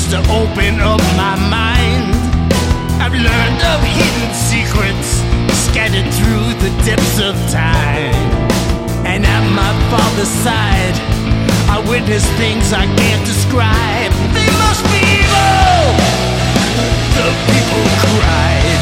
to open up my mind. I've learned of hidden secrets scattered through the depths of time. And at my father's side, I witnessed things I can't describe. They must be evil! The people cried.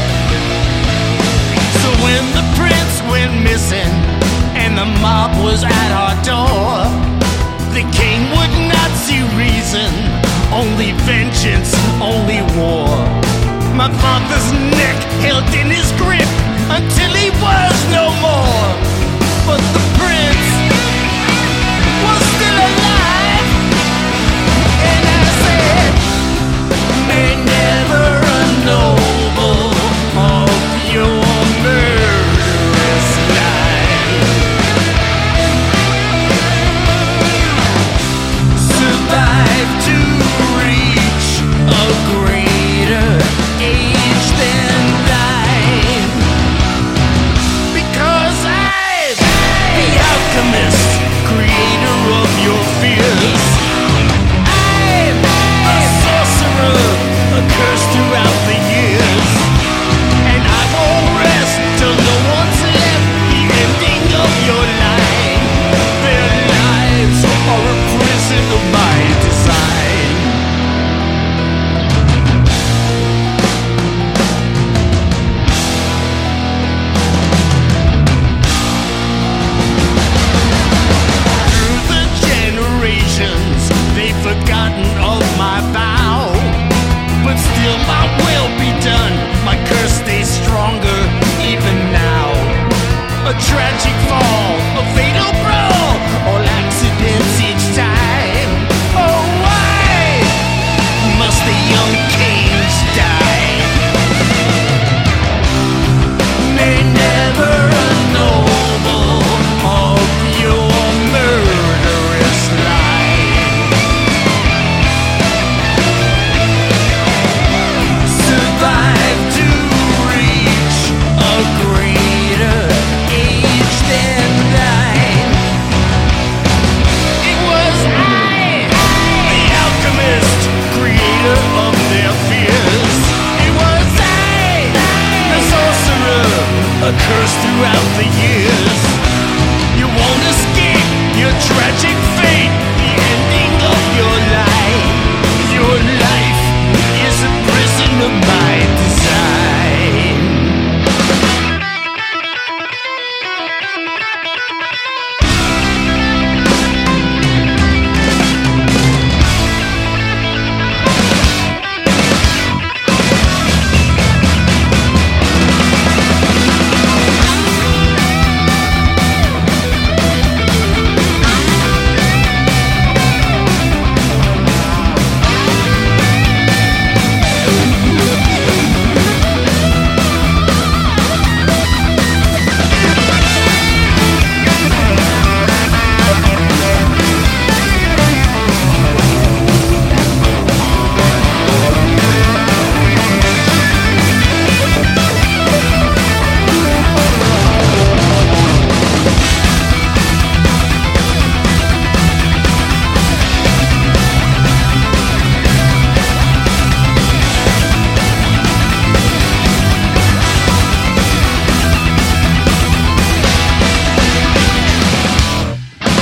So when the prince went missing and the mob was at our door, the king would not see reason, only vengeance, only war. My father's neck held in his grip until he was no more. But the prince was still alive, and I said, may never a noble of your murderous life survive to reach a greater age than thine. Because I'm the alchemist, creator of your fears. I'm a sorcerer, a curse throughout the years. And I won't rest till no one's left the ending of your line. Their lives are a prison of my design. Through the generations, they've forgotten of my vow. But still my will be done, my curse stays stronger even now. A tragic fall, a fatal brawl, all accidents each time. Oh, why must the young kings die? May never a noble of your murderous line survive to reach a greater age than thine. It was I, the alchemist, creator of their fears. It was I, the sorcerer, a curse throughout the years. You won't escape your tragic fate.